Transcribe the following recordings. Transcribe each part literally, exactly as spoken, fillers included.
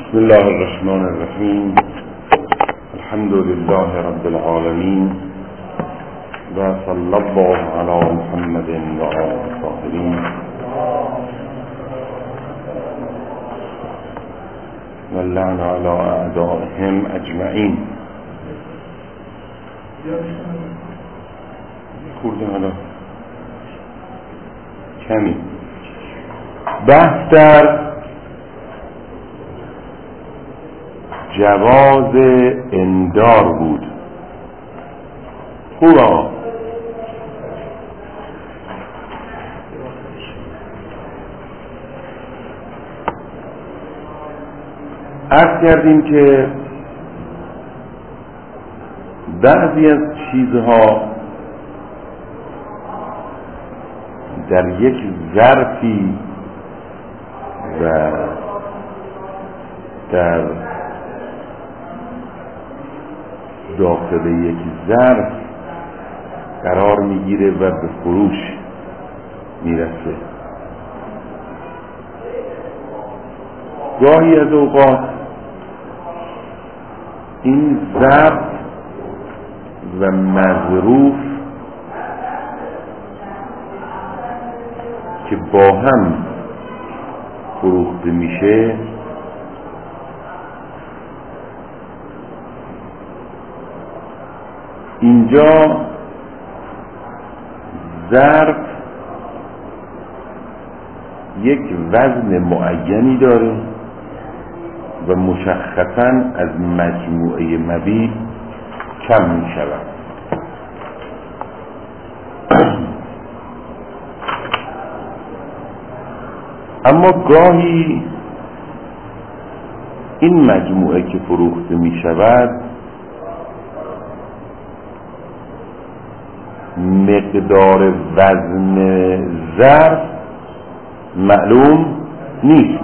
بسم الله الرحمن الرحیم. الحمد لله رب العالمین و صلی الله علی محمد و آله الطاهرین و اللعن علی اعدائهم اجمعین. خورده حالا کمی بحث در جواز اندار بود. خوب آقا عرض کردیم که بعضی از چیزها در یک ظرفی و در داخل یک ظرف قرار میگیره و به فروش میرسه. گاهی از اوقات این ظرف و مظروف که با هم فروخته میشه اینجا ظرف یک وزن معینی داره و مشخصاً از مجموعه مبیع کم می شود. اما گاهی این مجموعه که فروخته می شود مقدار وزن ظرف معلوم نیست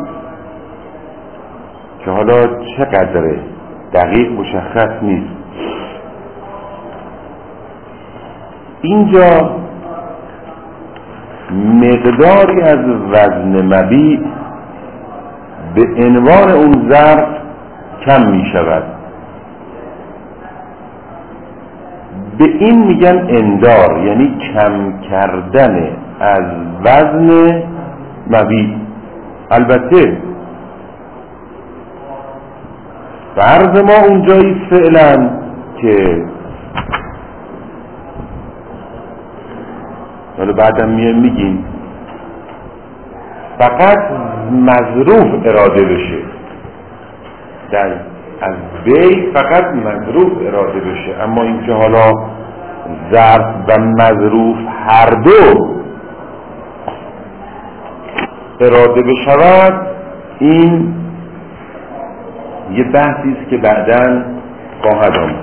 که حالا چقدره دقیق مشخص نیست. اینجا مقداری از وزن مبیع به عنوان اون ظرف کم می شود. به این میگن اندار، یعنی کم کردن از وزن مبیع. البته فرض ما اونجایی فعلا که حالا بعدم میایم میگیم فقط مظروف اراده بشه، در از بی فقط مظروف اراده بشه، اما اینکه حالا ظرف و مظروف هر دو اراده بشود، این یه بحثی است که بعداً خواهد آمد.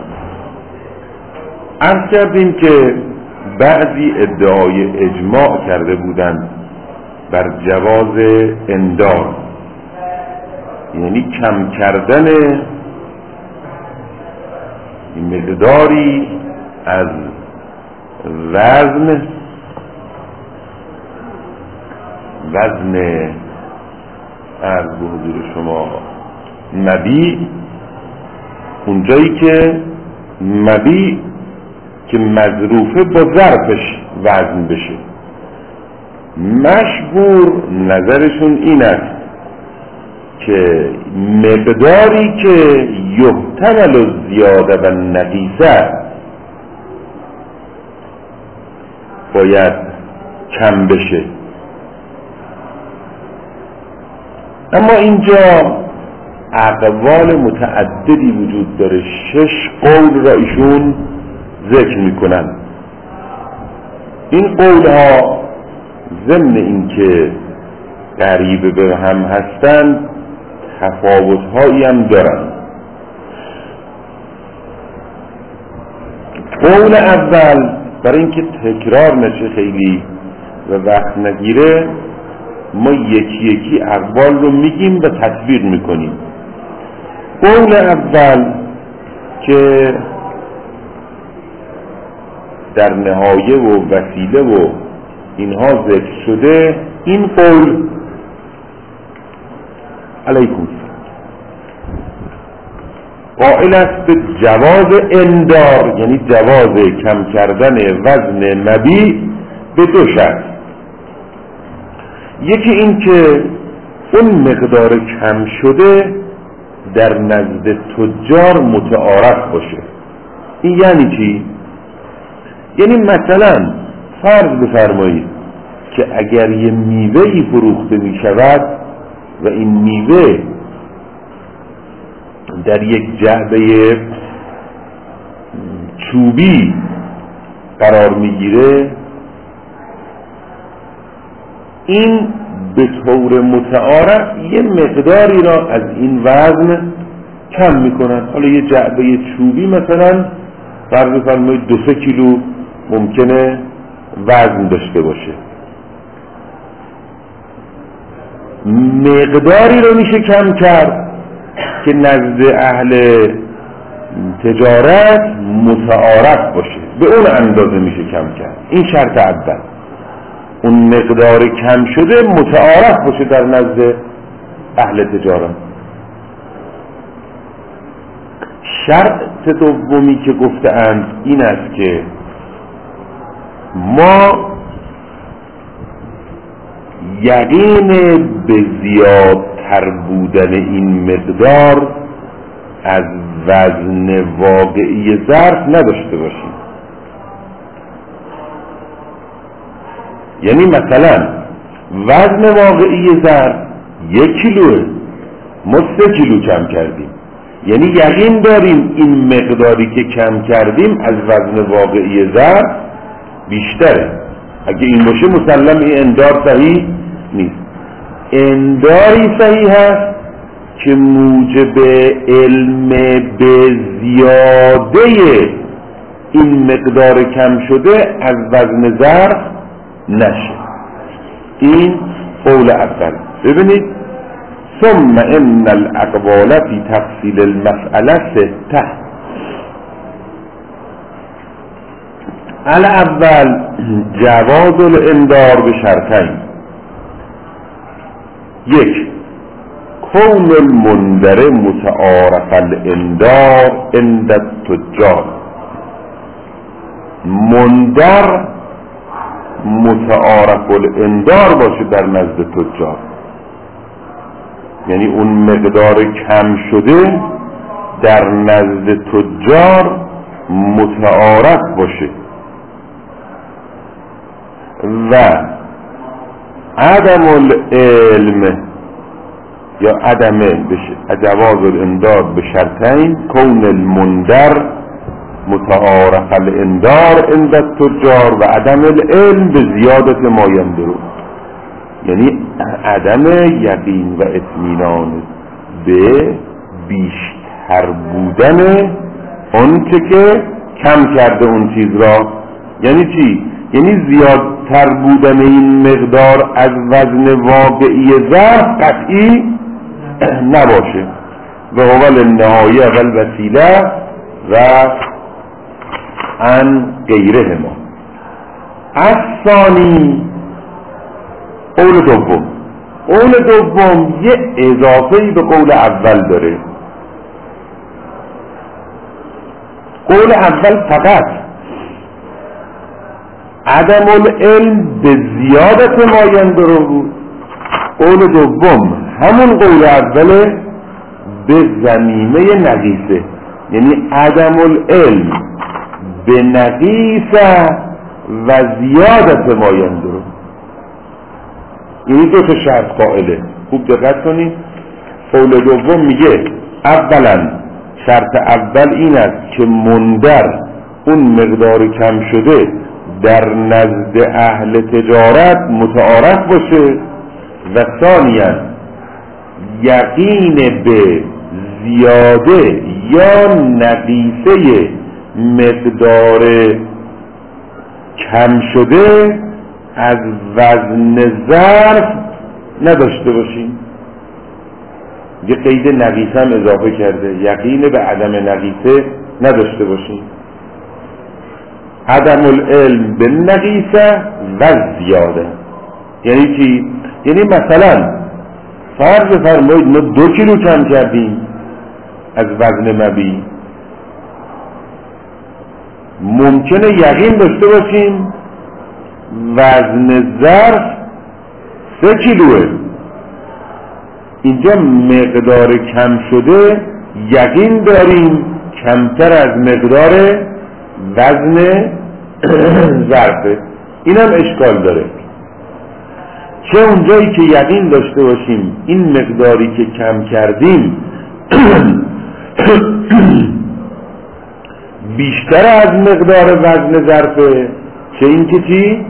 عرض کردیم که بعضی ادعای اجماع کرده بودند بر جواز اندار، یعنی کم کردن مقداری از وزن وزن از به حضور شما مبیع، اونجایی که مبیع که مظروفه با ظرفش وزن بشه. مشهور نظرشون این است که مقداری که یحتمل زیاده و نقیصه باید کم بشه. اما اینجا اقوال متعددی وجود داره. شش قول را ایشون ذکر میکنن. این قول ها ضمن اینکه قریب به هم هستند تفاوت هایی هم دارن. قول اول برای اینکه تکرار نشه خیلی و وقت نگیره، ما یکی یکی اقوال رو میگیم و تطبیق میکنیم. قول اول که در نهایه و وسیله و اینها ذکر شده، این قول علیکم قائل است به جواز اندار، یعنی جواز کم کردن وزن مبیع به دو شرط. یکی این که اون مقدار کم شده در نزد تجار متعارف باشه. این یعنی چی؟ یعنی مثلا فرض بفرمایید که اگر یه میوه‌ای فروخته می شود و این میوه در یک جعبه چوبی قرار میگیره، این به طور متعارف یه مقداری را از این وزن کم میکنن. حالا یه جعبه چوبی مثلا فرض بفرمایید دو سه کیلو ممکنه وزن داشته باشه، مقداری رو میشه کم کرد که نزد اهل تجارت متعارف باشه، به اون اندازه میشه کم کرد. این شرط اول، اون مقدار کم شده متعارف باشه در نزد اهل تجارت. شرط دومی که گفتند این است که ما یقین به زیادتر بودن این مقدار از وزن واقعی ظرف نداشته باشیم. یعنی مثلا وزن واقعی ظرف یک کیلوه، ما سه کیلو کم کردیم، یعنی یقین داریم این مقداری که کم کردیم از وزن واقعی ظرف بیشتره. اگه این باشه مسلم این اندار صحیح نیست. انداری صحیح هست که موجب علم به زیاده این مقدار کم شده از وزن ظرف نشه. این قول اول. ببینید ثم ان الاقوال فی تفصیل المسئله سته. الاول جواز الاندار به شرطین. یک، کون المندر متعارف الاندار عند التجار. مندر متعارف الاندار باشه در نزد تجار، یعنی اون مقدار کم شده در نزد تجار متعارف باشه. و عدم العلم یا عدم جواز الاندار به شرطین، کون المندر متعارف الاندار عند التجار و عدم العلم به زیادت ما یندرو، یعنی عدم یقین و اطمینان به بیشتر بودن اون چه که کم کرده اون چیز را. یعنی چی؟ یعنی زیادتر بودن این مقدار از وزن واقعی ظرف قطعی نباشه. و اول النهایه و الوسیله و عن غیره ما. الثانی قول دوم. قول دوم یه اضافه‌ای به قول اول داره. قول اول فقط عدم العلم به زیادت ما یندرو بود. قول دوم همون قول اوله به ضمیمه نقیصه، یعنی عدم العلم به نقیصه و زیادت ما یندرو. یعنی دو تا شرط قائله. خوب دقت کنید. قول دوم میگه اولا شرط اول این است که مندر اون مقدار کم شده در نزد اهل تجارت متعارف باشه، و ثانیا یقین به زیاده یا نقیصه مقدار کم شده از وزن ظرف نداشته باشیم. یه قید نقیصه هم اضافه کرده، یقین به عدم نقیصه نداشته باشیم. عدم العلم به نقیصه و زیاده یعنی چی؟ یعنی مثلا فرض فرمایید ما دو کیلو کم کردیم، از وزن مبی. ممکنه یقین داشته باشیم وزن ظرف سه کیلوه، اینجا مقدار کم شده یقین داریم کمتر از مقدار وزن ظرفه. اینم اشکال داره. چه اونجایی که یقین داشته باشیم این مقداری که کم کردیم بیشتر از مقدار وزن ظرفه، چه این که چی؟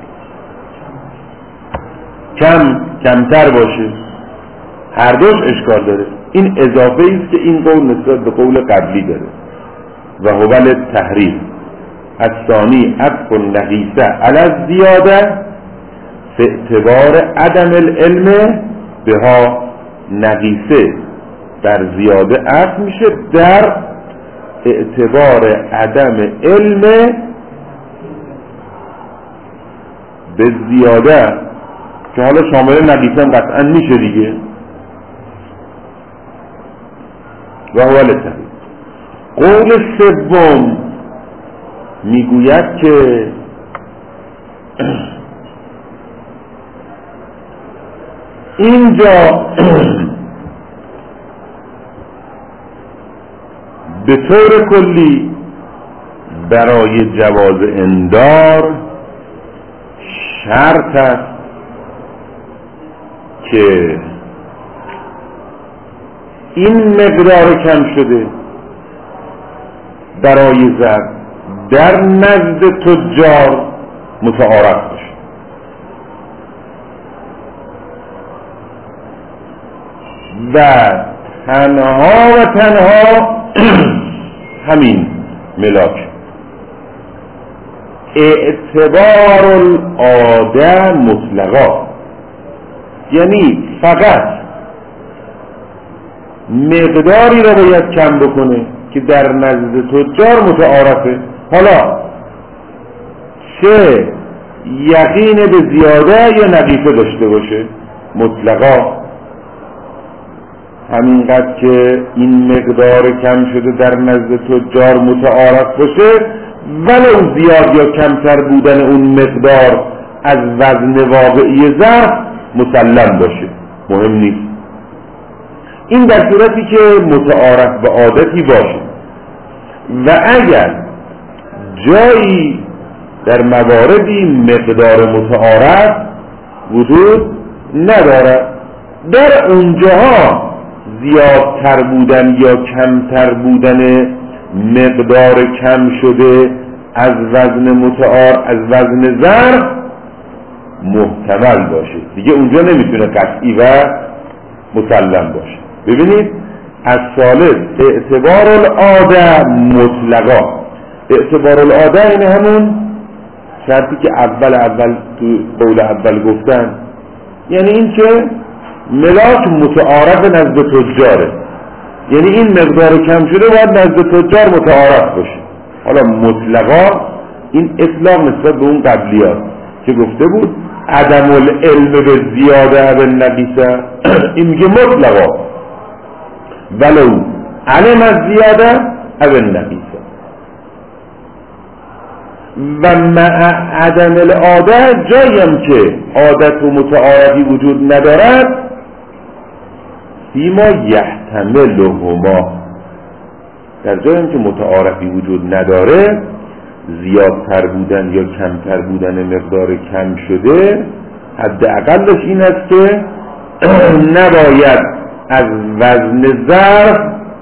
کم کمتر باشه. هر دوش اشکال داره. این اضافه است که این قول نسبت به قول قبلی داره. و هو التحریف الثانی عطف النقیصه علی الزیاده فی اعتبار عدم العلم بها. نقیصه در زیاده عطف میشه در اعتبار عدم علم به زیاده، که حالا شامل نقیصه هم قطعا میشه دیگه. و هو التحریف. قول سوم میگوید که اینجا به طور کلی برای جواز اندار شرط است که این مقدار کم شده برای ظرف در نزد تجار متعارف باشه. و تنها و تنها همین ملاک. اعتبار العاده مطلقا، یعنی فقط مقداری را باید کم بکنه که در نزد تجار متعارفه. حالا چه یقین به زیاده یا نقیصه داشته باشه، مطلقا همینقدر که این مقدار کم شده در نزد تجار متعارف باشه، ولو زیاد یا کمتر بودن اون مقدار از وزن واقعی ظرف مسلم باشه، مهم نیست. این در صورتی که متعارف به عادتی باشه. و اگر جایی در مواردی مقدار متعارف وجود ندارد، در اونجاها زیادتر بودن یا کمتر بودن مقدار کم شده از وزن متعارف از وزن ظرف محتمل باشه دیگه، اونجا نمیتونه قطعی و مسلم باشه. ببینید از ثالث اعتبار العاده مطلقا. اعتبار العاده این همون شرطی که اول اول تو قول اول گفتن، یعنی این که ملاک متعارف نزد تجاره، یعنی این مقدار کم شده باید نزد تجار متعارف باشه. حالا مطلقا این اطلاق نسبت به اون قبلیات که گفته بود عدم العلم به زیاده به نقیصه، این میگه مطلقا ولو علم از زیاده او نقیصه. و مع عدم العاده جایم که عادت و متعارفی وجود ندارد، فیما یحتملهما، در جایم که متعارفی وجود نداره، زیادتر بودن یا کمتر بودن مقدار کم شده حداقلش این است که نباید از وزن ظرف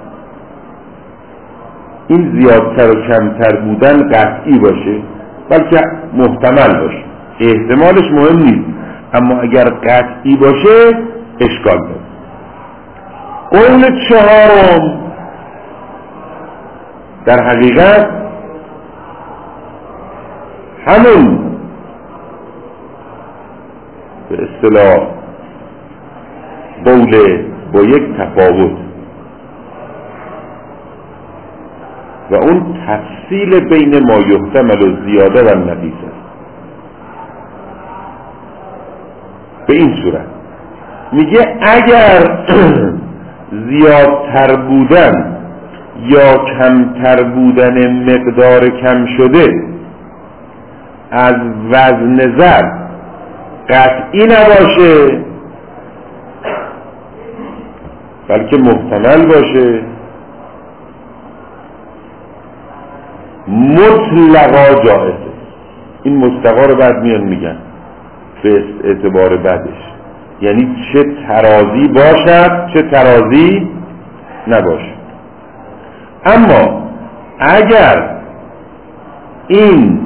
این زیادتر و کمتر بودن قطعی باشه، بلکه محتمل باشه. احتمالش مهم نیست، اما اگر قطعی باشه اشکال داره. قول چهارم در حقیقت همون به اصطلاح قول با یک تفاوت، و اون تفصیل بین ما یحتمل و زیاده و نقیصه. به این صورت میگه اگر زیادتر بودن یا کمتر بودن مقدار کم شده از وزن ظرف قطعی نباشه، بلکه محتمل باشه، مطلقا جائزه. این مطلقا رو بعد میان میگن به اعتبار بعدش، یعنی چه ترازی باشد چه ترازی نباشد. اما اگر این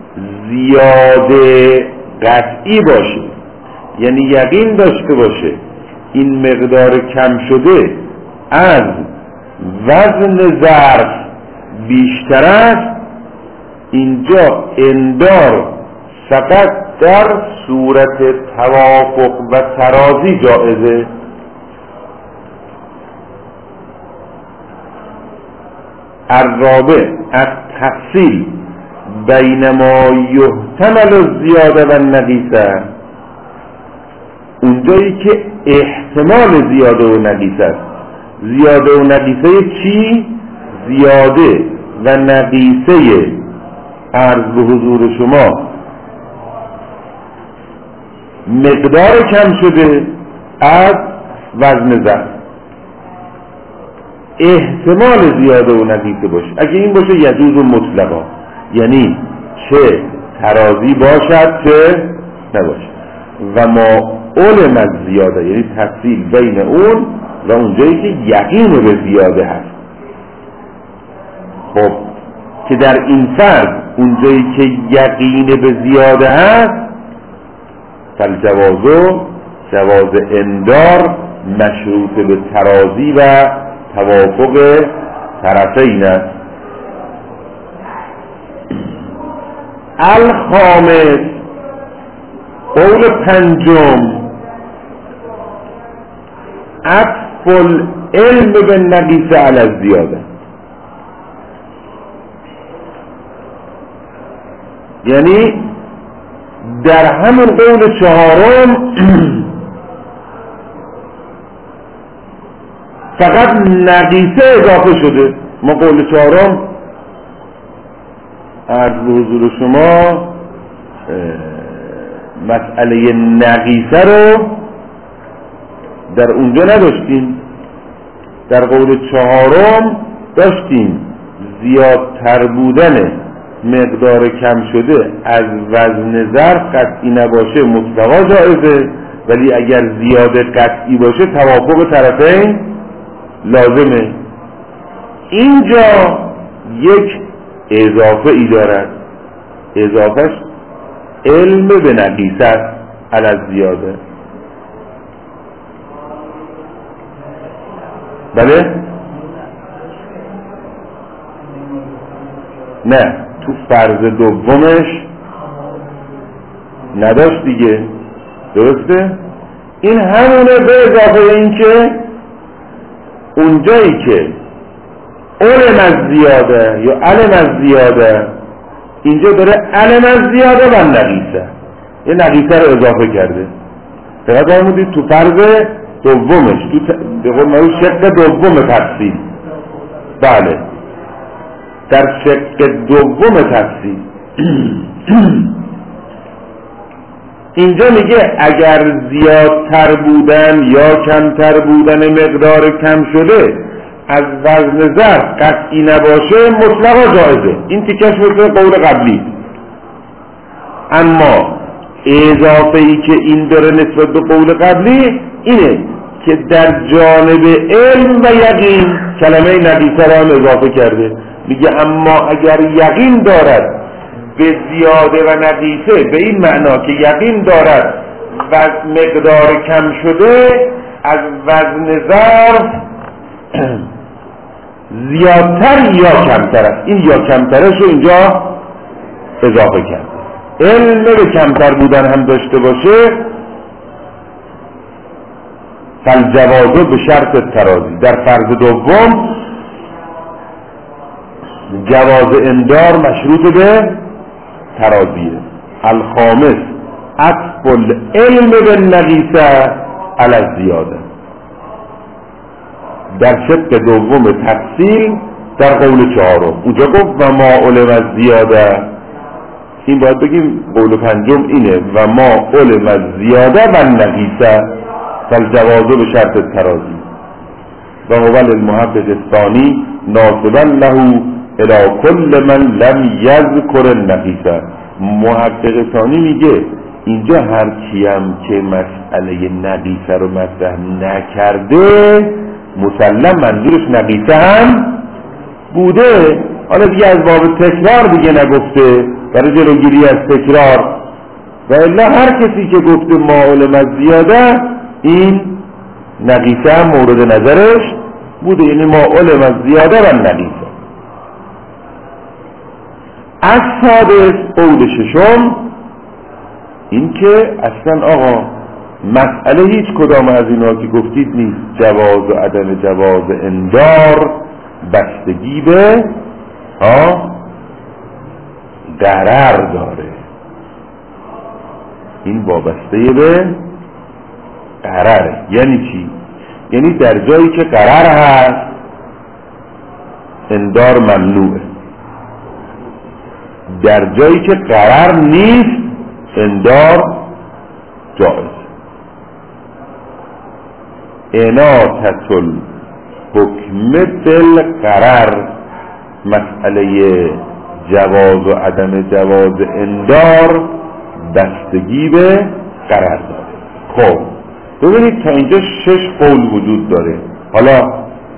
زیاده قطعی باشه، یعنی یقین داشته باشه این مقدار کم شده از وزن ظرف بیشتر است، اینجا اندار فقط در صورت توافق و ترازی جائزه. الرابع التفصیل بین ما یحتمل الزیاده و النقیصه، اونجایی که احتمال زیاده و نقیصه است. زیاده و نقیصه چی؟ زیاده و نقیصه عرض به حضور شما مقدار کم شده از وزن ظرف، احتمال زیاده و نقیصه باشه. اگه این باشه یجوز مطلقا، یعنی چه ترازی باشد چه نباشد. و ما علم از زیاده، یعنی تفصیل بین اون و اونجایی که یقین به زیاده هست. خب که در این فرض اونجایی که یقین به زیاده هست، فالجوازو جواز اندار مشروط به ترازی و توافق طرفین است. الخامس قول پنجم عطف العلم به نقیصه علی الزیاده، یعنی در همون قول چهارم فقط نقیصه اضافه شده. ما قول چهارم عرض به حضور شما مسئله نقیصه رو در اونجا نداشتیم. در قول چهارم داشتیم زیادتر بودن مقدار کم شده از وزن ظرف قطعی نباشه مطلقا جائزه، ولی اگر زیاده قطعی باشه توافق طرفین لازمه. اینجا یک اضافه ای دارد، اضافهش علم به نقیصه است علی الزیاده. بله؟ نه، تو فرض دومش نداشت دیگه، درسته؟ این همونه به اضافه این که اونجایی که علم از زیاده یا علم از زیاده، اینجا داره علم از زیاده و نقیصه، یه نقیصه رو اضافه کرده. فقط همونید تو فرض دومش، تو ت... به قول معروف شق دوم تفصیل. بله، در شق دوم تفصیل اینجا میگه اگر زیادتر بودن یا کمتر بودن مقدار کم شده از وزن ظرف قطعی نباشه مطلقا جایزه. این تیکش مثل قول قبلی. اما اضافه ای که این داره نسبت به قول قبلی اینه که در جانب علم و یقین کلمه نقیصه را هم اضافه کرده. میگه اما اگر یقین دارد به زیاده و نقیصه، به این معنا که یقین دارد و مقدار کم شده از وزن ظرف زیادتر یا کمتر است، این یا کمترش رو اینجا اضافه کرده. علم به کمتر بودن هم داشته باشه فالجوازه به شرط ترازی. در فرض دوم جواز اندار مشروط به ترازیه. الخامس عطف العلم بالنقیصه علی الزیاده. در شق دوم تفصیل در قول چهارم اونجا گفت و ما علم از زیاده، این باید بگیم قول پنجم اینه و ما علم از زیاده و نقیصه فالجوازه به شرط ترازی و هو المحقق الثانی ناصبا له الى کل من لم یذکر النقیصه. محقق ثانی میگه اینجا هر کیم که مسئله نقیصه رو مطرح نکرده مسلم منظورش نقیصه هم بوده، حالا دیگه از باب تکرار دیگه نگفته برای جلوگیری از تکرار، و الا هر کسی که گفته ما علم از زیاده این نقیصه هم مورد نظرش بوده، یعنی ما علم از زیاده و نقیصه. از سادس قول ششم این که اصلا آقا مسئله هیچ کدام از اینا که گفتید نیست، جواز و عدم جواز اندار بستگی به ها قرار داره، این وابسته به قراره. یعنی چی؟ یعنی در جایی که قرار هست اندار ممنوعه، در جایی که قرار نیست اندار جائز. اناطة الحکم بالقرار، مسئله جواز و عدم جواز اندار بستگی به قرار داره. خب ببینید تا اینجا شش قول وجود داره. حالا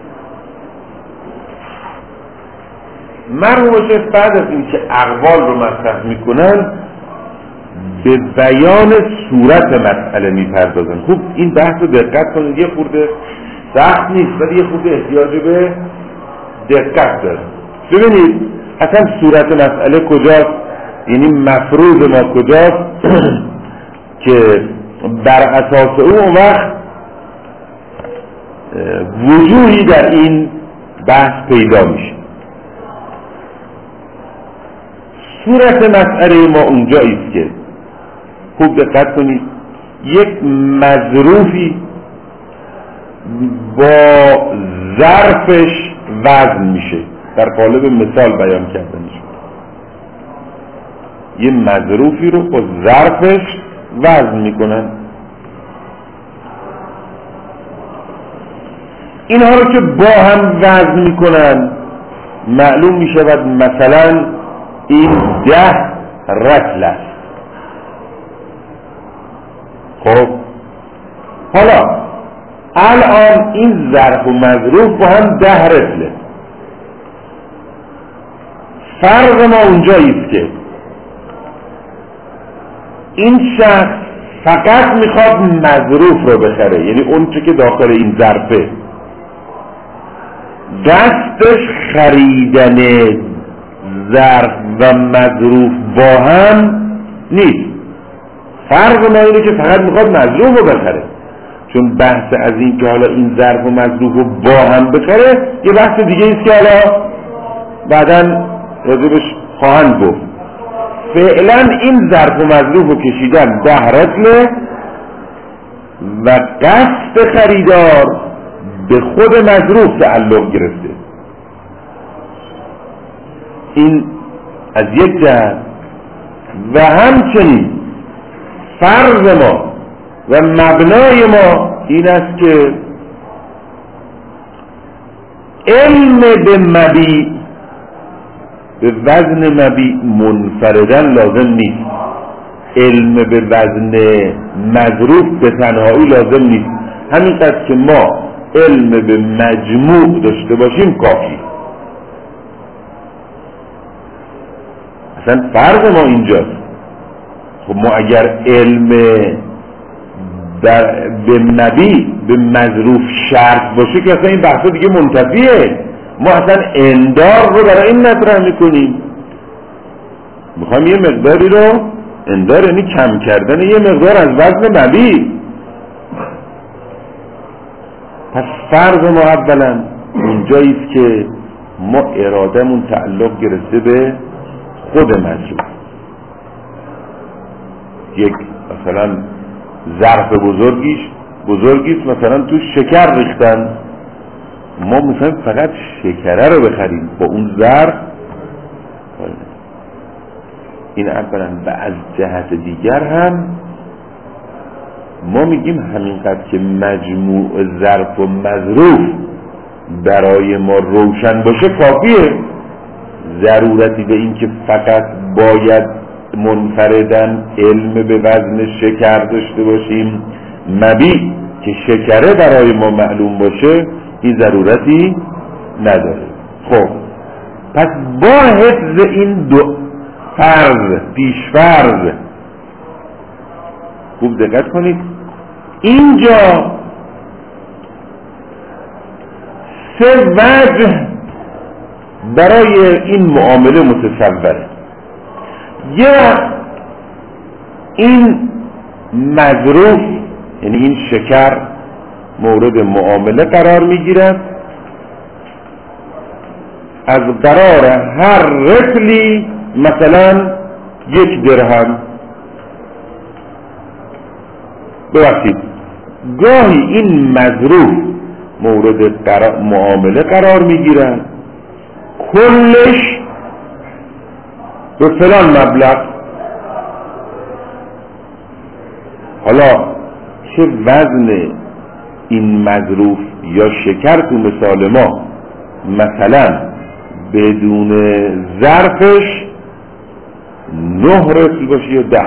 مرحوم شیخ بعد از این که اقوال رو مطرح میکنن به بیان صورت مسئله میپردازن. خوب این بحث رو دقت کنید، یه خورده سخت نیست ولی یه خورده احتیاج به دقت داره. ببینید اصلا صورت مسئله کجاست، یعنی مفروض ما کجاست که بر اساس اون وقت وجوهی در این بحث پیدا میشه. صورت مسئله ما اونجاییست که خوب دقت کنید یک مظروفی با ظرفش وزن میشه، در قالب مثال بیان کرده میشه. یه مظروفی رو با ظرفش وزن میکنن. اینها رو که با هم وزن میکنن معلوم میشود مثلا این ده رطل است. خب حالا الان این ظرف و مظروف با هم ده رطله. فرق ما اونجاییست که این شخص فقط میخواد مظروف رو بخره، یعنی اون چه که داخل این ظرفه، قصدش خریدن ظرف و مظروف با هم نیست. فرق ما اینه که فقط میخواد مظروف رو بخره، چون بحث از این که حالا این ظرف و مظروف رو با هم بخره یه بحث دیگه ایست که حالا بعداً راجبش خواهند گفت. فعلا این ظرف و مظروف رو کشیدن ده رطله و قصد خریدار به خود مظروف تعلق گرفته. این از یک جهت. و همچنین فرض ما و مبنای ما این است که علم به مبیع به وزن مبیع منفردن لازم نیست، علم به وزن مظروف به تنهایی لازم نیست. همین قدر که ما علم به مجموع داشته باشیم کافی. اصلا فرق ما اینجاست. خب ما اگر علم در به مبیع به مظروف شرط باشه که اصلا این بحثا دیگه منتفیه. ما اصلا اندار رو برای این مطرح میکنیم، میخوایم یه مقداری رو اندار یعنی کم کردن یه مقدار از وزن مبیع. پس فرض ما اولا اونجاییست که ما ارادمون تعلق گرفته به خود مظروف. یک مثلا ظرف بزرگیش بزرگیست مثلا تو شکر ریختن، ما میخوایم فقط شکره رو بخریم با اون ظرف. این اولا. و از جهت دیگر هم ما میگیم همینقدر که مجموع ظرف و مظروف برای ما روشن باشه کافیه. ضرورتی به این که فقط باید منفردن علم به وزن شکر داشته باشیم مبی که شکره برای ما معلوم باشه این ضرورتی نداره. خب پس با حفظ این دو فرض پیشفرض خوب دقت کنید، اینجا سه وجه برای این معامله متصوره. یا این مظروف یعنی این شکر مورد معامله قرار میگیرد از قرار هر رطلی مثلا یک درهم. ببخشید گاهی این مظروف مورد قرار معامله قرار میگیرد کلش به فلان مبلغ. حالا چه وزن این مظروف یا شکر تو مثال ما مثلا بدون ظرفش نه رطل باشه یا ده،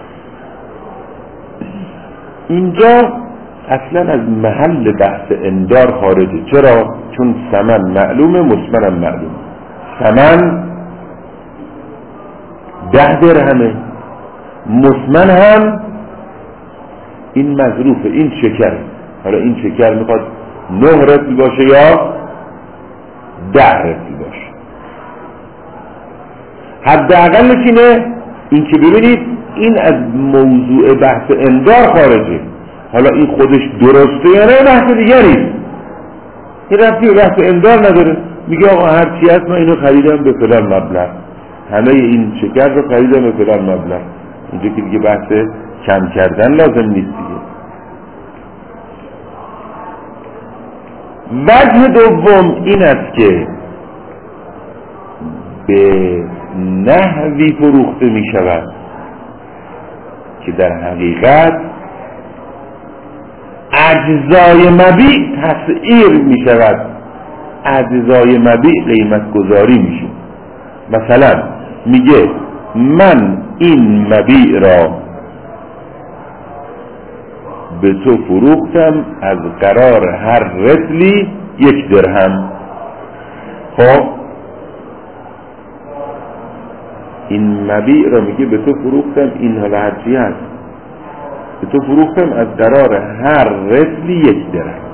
اینجا اصلا از محل بحث اندار خارجه. چرا؟ چون ثمن معلومه، مسمن هم معلومه. ثمن ده درهمه، مسمن هم این مظروفه، این شکر. حالا این شکر میخواد نه رطل باشه یا ده رطل باشه. حداقلش اینه این که ببینید این از موضوع بحث اندار خارجه. حالا این خودش درسته یا نه بحث دیگری، این ربطی به بحث اندار نداره. میگه آقا هر چی هست من اینو خریدم به فلان مبلغ، همه این شکر رو خریدم به فلان مبلغ. اینجا که دیگه بحث کم کردن لازم نیست دیگه. وجه دوم این است که به نحوی فروخته می شود که در حقیقت اجزای مبیع تسعیر می شود، اجزای مبیع قیمت گذاری می شود. مثلا میگه من این مبیع را به تو فروختم از قرار هر رطلی یک درهم. خب این مبیع را میگه به تو فروختم، این حالا هرچی هست به تو فروختم از قرار هر رطلی یک درهم.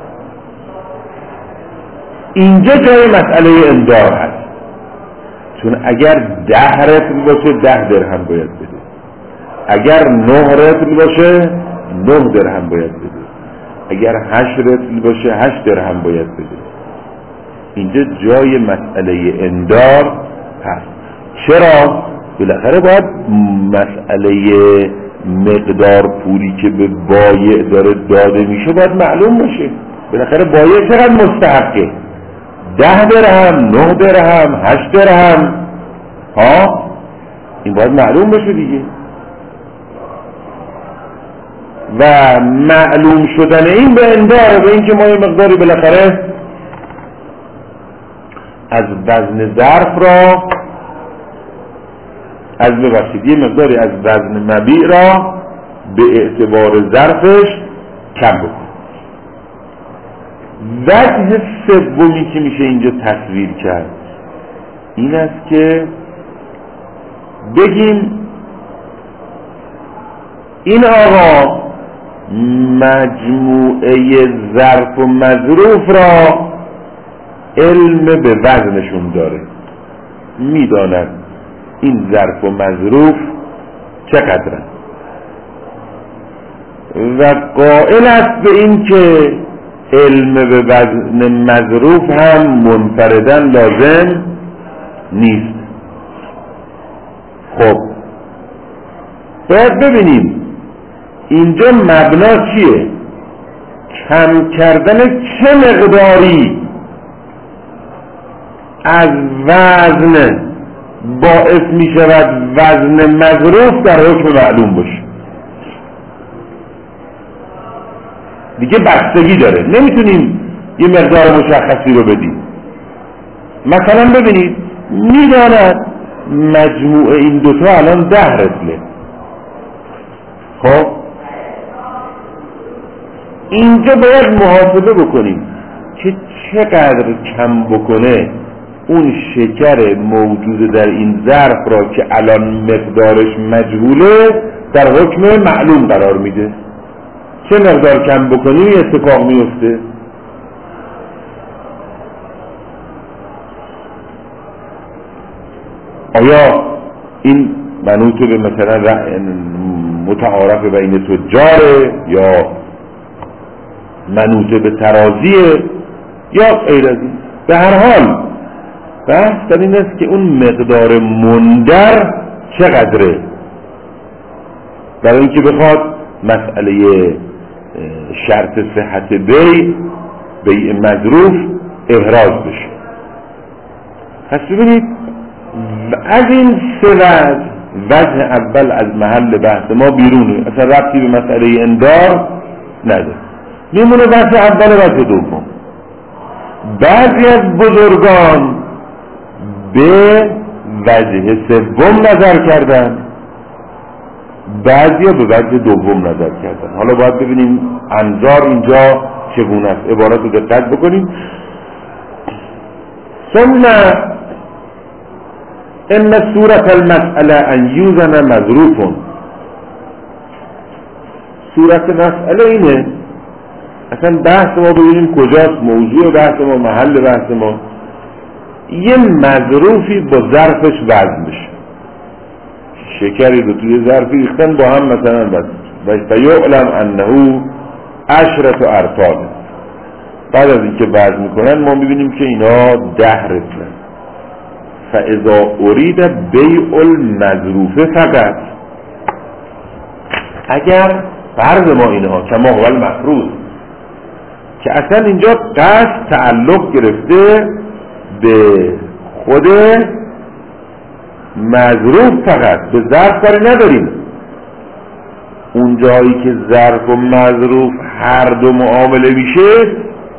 اینجا جای مسئله اندار هست، چون اگر ده رطل باشه ده درهم باید بده، اگر نه رطل باشه نه درهم باید بده، اگر هشت رطل باشه هشت درهم باید بده. اینجا جای مسئله اندار هست. چرا؟ بالاخره باید مسئله مقدار پولی که به بایع داره داده میشه باید معلوم باشه. بالاخره بایع چقدر مستحقه؟ ده درهم، نه درهم، هشت درهم، ها این باید معلوم بشه دیگه. و معلوم شدن این به انداره، به این که ما این مقداری بالاخره از وزن ظرف را از ببخشید یه مقداری از وزن مبیع را به اعتبار ظرفش کم بکن. وجه سومی که میشه اینجا تصویر کرد این است که بگیم این آقا مجموعه ظرف و مظروف را علم به وزنشون داره، میداند این ظرف و مظروف چقدرن و قائل است به این که علم به وزن مظروف هم منفردن لازم نیست. خب باید ببینیم اینجا مبنا چیه؟ کم کردن چه مقداری از وزن باعث می شود وزن مظروف در حکم معلوم باشه. دیگه بستگی داره، نمیتونیم یه مقدار مشخصی رو بدیم. مثلا ببینید میداند مجموع این دوتا الان ده رطله، خب اینجا باید محاسبه بکنیم که چقدر کم بکنه اون شکر موجود در این ظرف را که الان مقدارش مجهوله در حکم معلوم قرار میده. چه مقدار کم بکنیم این اتفاق میفته. آیا این منوط به مثلا متعارف بین تجاره یا منوط به ترازیه یا غیر از این؟ به هر حال بحث در این است که اون مقدار مندر چقدره، برای اینکه بخواد مسئله شرط صحت بیع بیع مظروف احراز بشه. پس ببینید از این سه وجه، وجه اول از محل بحث ما بیرونه، اصلا ربطی به مسئله اندار نداره، میمونه بحث اول و بحث دوم. بعضی از بزرگان به وجه سوم نظر کردن، بعضی به وجه دوم نظر کردن. حالا باید ببینیم انظار اینجا چگونه است، عبارات رو دقت بکنیم. ثم ان صورت المسئله ان یوزن مظروف. صورت مسئله اینه، اصلا بحث ما ببینیم کجاست، موضوع بحث ما، محل بحث ما، یه مظروفی با ظرفش وزن بشه. شکری رو توی ظرفی ریختن با هم مثلا بس و یعلم انه عشرة ارطال. بعد از اینکه وزن میکنن ما میبینیم که اینا ده رطلن. فاذا ارید بیع المظروف فقط، اگر فرض ما اینها کما هو المفروض که اصلا اینجا قصد تعلق گرفته به خود مظروف، فقط به ظرف کاری نداریم. اون جایی که ظرف و مظروف هر دو معامله میشه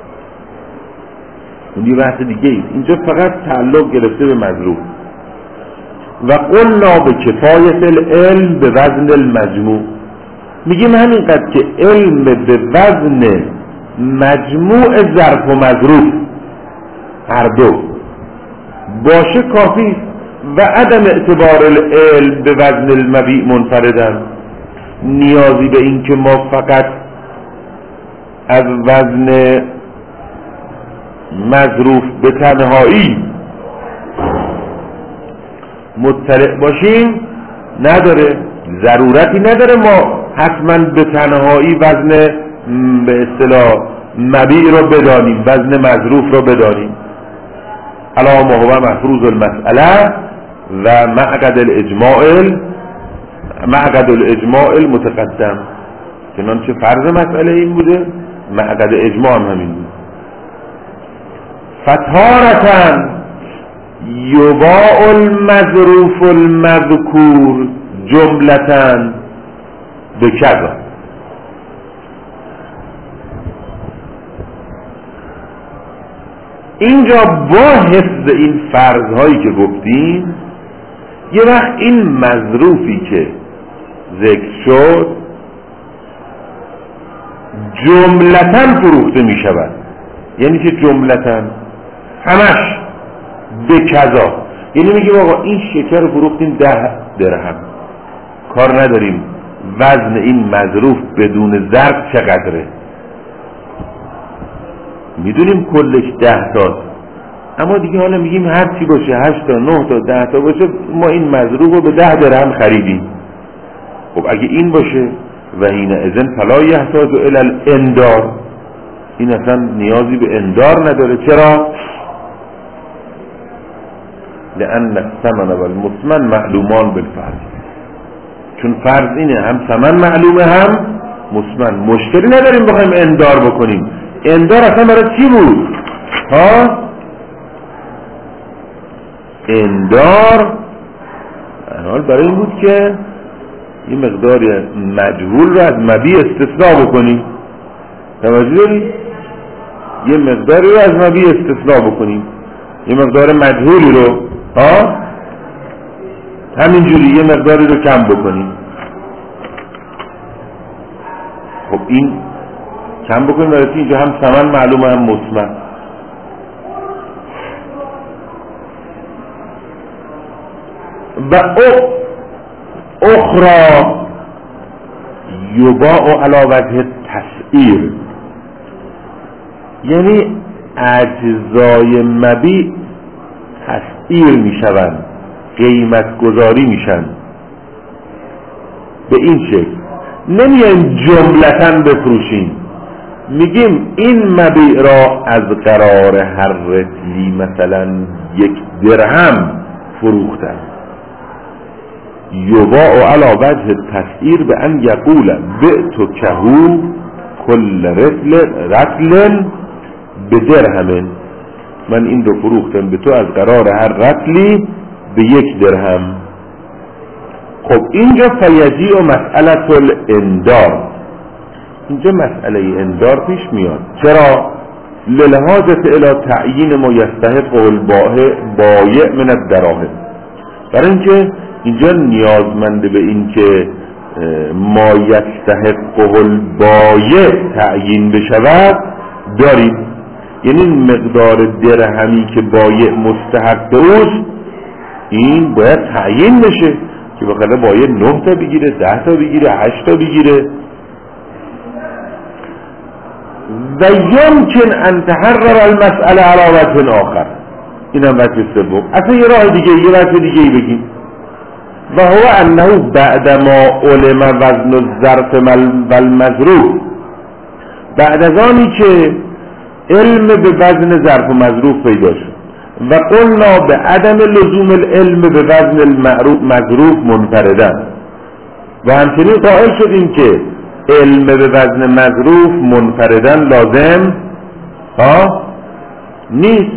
اون یه بحث دیگه ایست. اینجا فقط تعلق گرفته به مظروف. و قلنا به کفایت العلم به وزن المجموع، میگیم همینقدر که علم به وزن مجموع ظرف و مظروف هر دو باشه کافی و عدم اعتبار العلم به وزن المبیع منفردن. نیازی به این که ما فقط از وزن مظروف به تنهایی مطلع باشیم نداره، ضرورتی نداره ما حتما به تنهایی وزن به اصطلاح مبیع رو بدانیم، وزن مظروف رو بدانیم. علا ما هو مفروض المسئله و معقد الاجماع معقد الاجماع المتقدم. چنانچه فرض مسئله این بوده، معقد اجماع هم همین بود. فتارتاً یباع المظروف المذکور جملتاً بکذا. اینجا با حفظ این فرضهایی که گفتیم یه وقت این مظروفی که ذکر شد جملتاً فروخته می شود. یعنی که جملتاً همش به کذا، یعنی میگیم آقا این شکر فروختیم ده درهم، کار نداریم وزن این مظروف بدون ظرف چقدره، میدونیم کلش ده تا، اما دیگه حالا میگیم هر چی باشه هشت تا نه تا ده تا باشه ما این مظروف رو به ده درهم خریدیم. خب اگه این باشه و این اذن فلا یحتاج الی الاندار، این اصلا نیازی به اندار نداره. چرا؟ لأن الثمن والمثمن معلومان بالفرض، چون فرض اینه هم ثمن معلومه هم مثمن. مشکلی نداریم بخوایم اندار بکنیم. اندار اصلا برای چی بود؟ ها؟ اندار حال برای این بود که یه مقدار مجهول رو از مبی استثناء بکنیم. توجه دارید؟ یه مقداری رو از مبی استثناء بکنیم، یه مقدار مجهولی رو ها همینجوری یه مقداری رو کم بکنیم. خب این کم بکنیم برای اینجا هم ثمن معلومه هم مطمئن. و اخرى یباع علی وجه تسعیر، یعنی اجزای مبیع تسعیر میشوند، قیمت گذاری میشن. به این شکل نمیایم جملتاً بفروشیم، میگیم این مبیع را از قرار هر رتلی مثلا یک درهم فروختن. یباع علی وجه تسعیر به ان یقول بعت کهو کل رتل رتل به درهم، من این رو فروختم به تو از قرار هر رتلی به یک درهم. خب اینجا فیجی و مسئله الاندار، اینجا مسئله اندار پیش میاد. چرا؟ للحاجت الى تعیین ما یستحق البایع من الدراهم، برای اینکه اینجا نیازمنده به این که ما یستحق البایع تعیین بشود داریم، یعنی مقدار درهمی که بایع مستحق اوست این باید تعیین بشه که بخاطر بایع نه تا بگیره، ده تا بگیره، هشت تا بگیره. و یمکن ان تحرر المسئله علی وجه آخر، این هم وجه سوم. اصلا یه راه دیگه، یه وجه دیگه ای بگیم، و هو انه بعدما علم وزن الظرف و المظروف، بعد از آنی که علم به وزن ظرف و مظروف پیدا شد و قلنا به عدم لزوم العلم به وزن المظروف منفردن، و همچنین قائل شدیم که علم به وزن مظروف منفردن لازم ها نیست.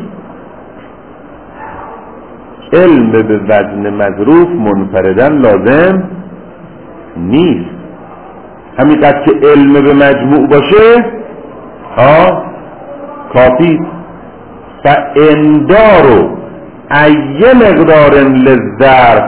علم به وزن مظروف منفردن لازم نیست، همین قد که علم به مجموع باشه ها کافی. فاندار ای مقدار للظرف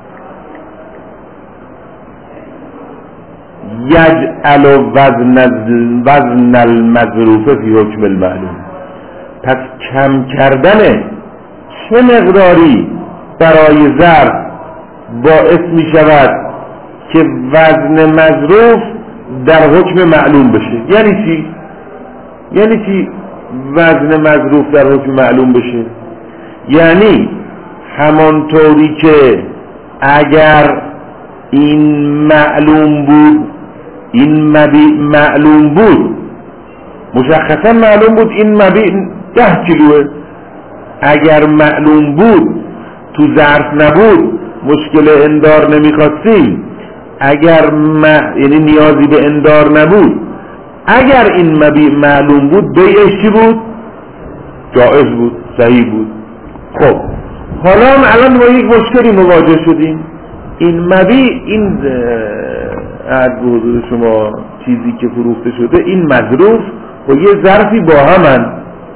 یجعل وزن وزن المظروف فی حکم المعلوم، پس کم کردن چه مقداری برای ظرف باعث می شود که وزن مظروف در حکم معلوم بشه. یعنی چی؟ یعنی چی وزن مظروف در حکم معلوم بشه؟ یعنی همانطوری که اگر این معلوم بود، این مبیع معلوم بود، مشخصا معلوم بود این مبیع ده کیلوه، اگر معلوم بود تو ظرف نبود مشکل اندار نمیخواستیم، اگر م... یعنی نیازی به اندار نبود، اگر این مبیع معلوم بود بیعش چی بود؟ جائز بود، صحیح بود. خب حالا هم الان با یک مشکلی مواجه شدیم، این مبیع، این عرض به حضور شما چیزی که فروخته شده، این مظروف و یه ظرفی با همن،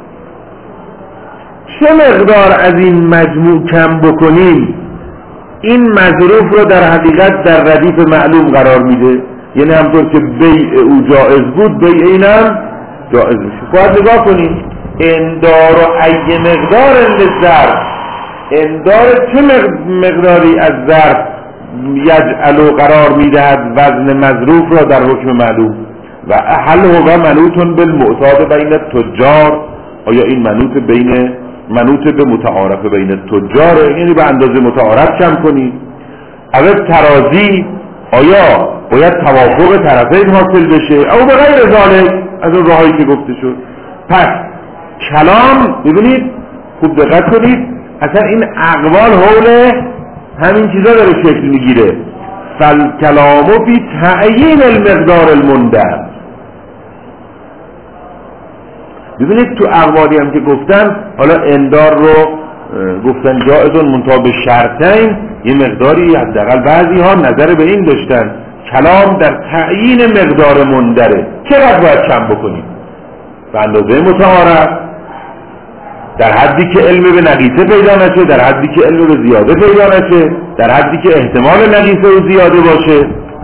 چه مقدار از این مجموع کم بکنیم این مظروف رو در حقیقت در ردیف معلوم قرار میده، یعنی همطور که بیع او جائز بود بیع اینم جائز میشه. باید نگاه کنیم اندار و ای مقدار للظرف، اندار چه مقداری از ظرف یجعلو قرار میدهد وزن مظروف را در حکم معلوم. و هل هو منوط بالمعتاد بین التجار، آیا این منوط بین منوط به متعارف بین التجار، یعنی به اندازه متعارف کم کنید. اول ترازی، آیا باید توافق طرفین حاصل بشه او به غیر ذالک از اون راهایی که گفته شد. پس کلام ببینید خوب دقت کنید، اصلا این اقوال حول همین چیزا داره شکل میگیره. فالکلامو فی تعیین المقدار المندر. ببینید تو اقوالی هم که گفتن، حالا اندار رو گفتن جایزون منتها به شرطین، یه مقداری حداقل بعضی ها نظر به این داشتن کلام در تعیین مقدار مندره، چقدر باید کم بکنیم؟ به اندازه متعارف، در حدی که علم به نقیصه پیدا نشه، در حدی که علم به زیاده پیدا نشه، در حدی که احتمال نقیصه و زیاده باشه.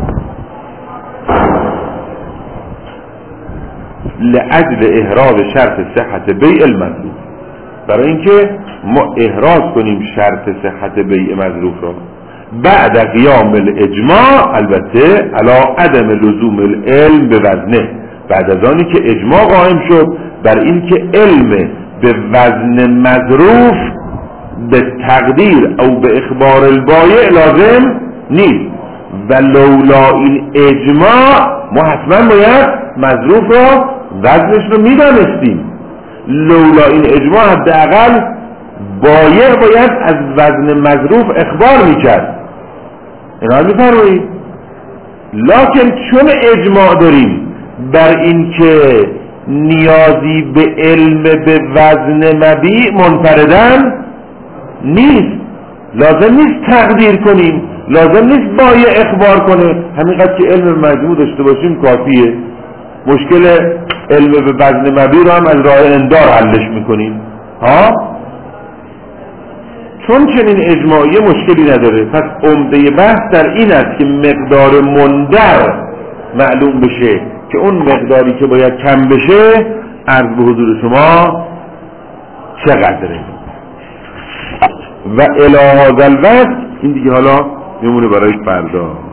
لأجل احراز شرط صحت بیع المظروف، برای اینکه ما احراز کنیم شرط صحت بیع مظروف را بعد قیام الاجماع، البته علی عدم لزوم العلم به وزنه، بعد از آنی که اجماع قائم شد بر این که علم به وزن مظروف به تقدیر او به اخبار البایع لازم نیست و لولا این اجماع ما حتما باید مظروف را وزنش رو میدانستیم. لولا این اجماع حداقل بایع باید از وزن مظروف اخبار میکرد. اینا میفرمایید لکن چون اجماع داریم بر این که نیازی به علم به وزن مبیع منفردن نیست، لازم نیست تقدیر کنیم، لازم نیست بایع اخبار کنه، همینقدر که علم مجموع داشته باشیم کافیه. مشکل علم به وزن مبیع رو هم از راه اندار حلش میکنیم ها، چون چنین اجماعی مشکلی نداره. پس عمده بحث در این است که مقدار مندر معلوم بشه که اون مقداری که باید کم بشه عرض به حضور شما چقدره و الی هذا الوقت این دیگه حالا میمونه برای فردا.